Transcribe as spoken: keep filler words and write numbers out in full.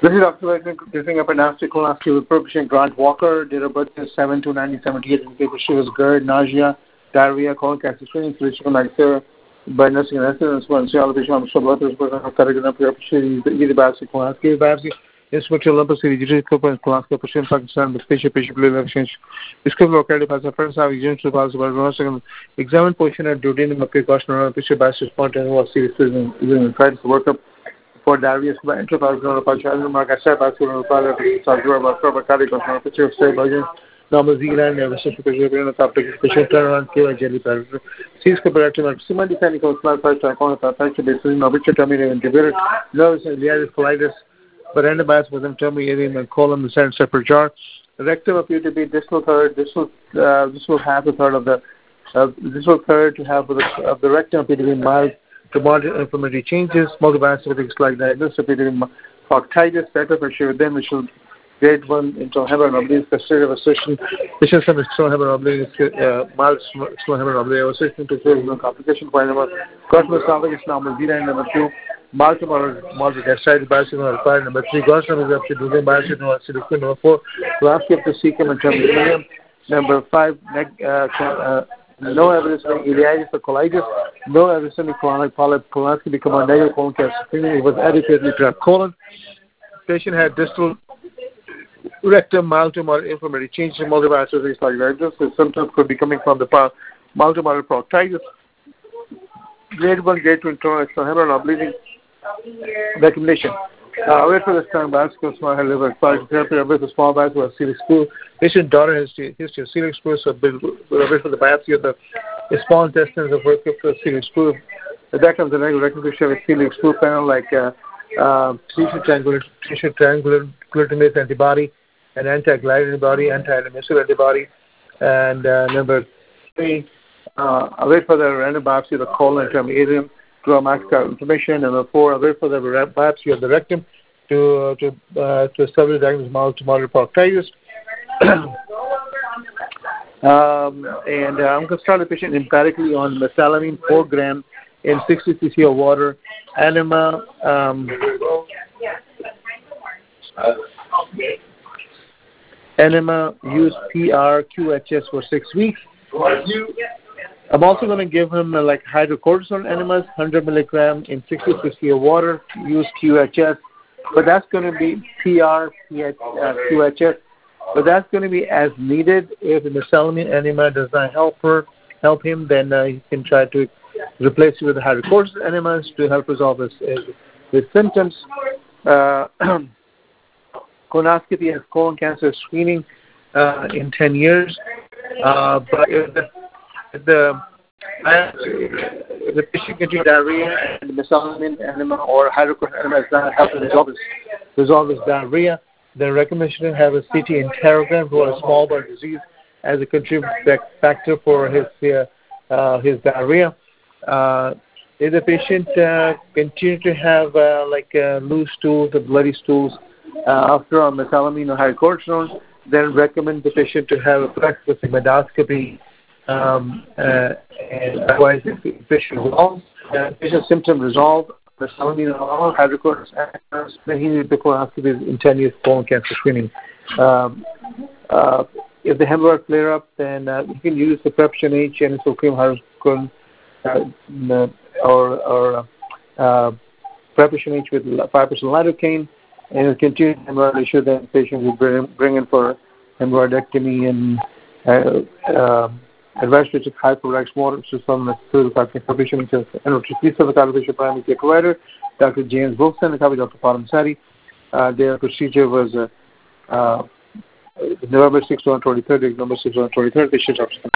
This is Doctor Wagner giving up an aspic colonoscopy with Percussion Grant Walker. Date of birth is seven two nineteen seventy-eight. She was GERD, nausea, diarrhea, colon cancer screening, solution mycera, by nursing and essence, one cialopation on sublutus, cardigan, either biopsy, colonoscopy, biopsy, instrumental lumpus, digital colonoscopy, patient, Pakistan, with patient, patient, blue exchange. Discover locality as a first have examined to pass about examine position at duodenum of precaution or patient biopsy, spontaneous or serious in trying to work up. For diarrhea, intraparental partial mark, I said, vascular part, cardiac, picture of state version, normal Z-line, reciprocal, patient turnaround, Q jelly parameter. Sees comparative, maximum mechanical small parts, icon, affection, basis, obituary, terminated, intubated, nerves, and liaris, colitis, but endobias within terminating and colon, the center separate jar. The rectum appear to be distal third, distal, uh, distal half a third of the, uh, distal third to half of the, of the rectum appear to be mild. To moderate inflammatory changes, multiple acidic like diagnosis, proctitis, better pressure within, which will grade one into hemorrhage oblique, custodial assertion, patients have slow hemorrhage oblique, uh, mild slow hemorrhage oblique, assertion to cause no complication, point number, cosmos esophagus, normal Z-line, number two, multiple, multiple gastritis, biopsy, number five, number three, gosnum is up to duodenum, biopsy, number six, number four, biopsy up to cecum and terminal, number five, neck, uh, uh, no evidence of ileitis or colitis, no evidence of colonic polyp, colonoscopy command negative colon cancer screening. It was adequately tracked colon. Patient had distal rectum, mild to moderate inflammatory changes in multiple acidic like diagnosis. The symptoms could be coming from the mild to moderate proctitis, grade one, grade two internal external hemorrhage or bleeding. Recommendation. Uh, wait for this time, biopsy, small head liver, therapy, with a small biopsy or celiac spool. Patient daughter has history of celiac spool, so wait for the biopsy of the small intestines of work for celiac spool. That comes the regular recommendation of a celiac spool panel like uh, uh, tissue triangular, tissue triangular glutamate antibody, an anti-gliadin antibody, anti-admissile antibody, and uh, number three, uh, wait for the random biopsy of the colon and terminal to a maxillary inflammation. Number four, wait for the biopsy of the rectum to uh, to uh, to establish diagnosis mild to moderate proctitis. um, and uh, I'm going to start the patient empirically on mesalamine four gram in sixty cc of water. Enema. Um, enema use P R Q H S for six weeks. I'm also going to give him uh, like hydrocortisone enemas, one hundred milligram in sixty cc of water. Use Q H S, but that's going to be P R, uh, Q H S, but that's going to be as needed. If the mesalamine enema does not help her, help him, then uh, he can try to replace it with the hydrocortisone enemas to help resolve his, his symptoms. Uh, colonoscopy has colon cancer screening uh, in ten years, uh, but if the If the, uh, if the patient continues diarrhea and the mesalamine enema or hydrocortisone enema does not help to resolve his, resolve his diarrhea, then recommendation to have a C T enterogram for a small bowel disease as a contributing factor for his uh, uh, his diarrhea. Uh, if the patient uh, continues to have uh, like uh, loose stools or bloody stools uh, after a mesalamine or hydrocortisone, then recommend the patient to have a flexible endoscopy. Um, uh, and otherwise, if the patient resolves, uh, patient symptom resolve, the mesalamine or hydrocortisone, then he needs the colonoscopy in ten years colon cancer screening. Um, uh, if the hemorrhoid flare up, then uh, you can use the Preption H and cream hydrocodone uh, or or uh, Preption H with five percent lidocaine, and if continued hemorrhoid issue, then the patient will bring, bring in for hemorrhoidectomy and uh, uh, advanced with hyperrex water system and critical patient and please have the calibration primary care provider, Doctor James Wilson, and Doctor Param Sari. Uh, their procedure was uh, uh, November sixth, twenty thirty, November sixth, twenty thirty, patient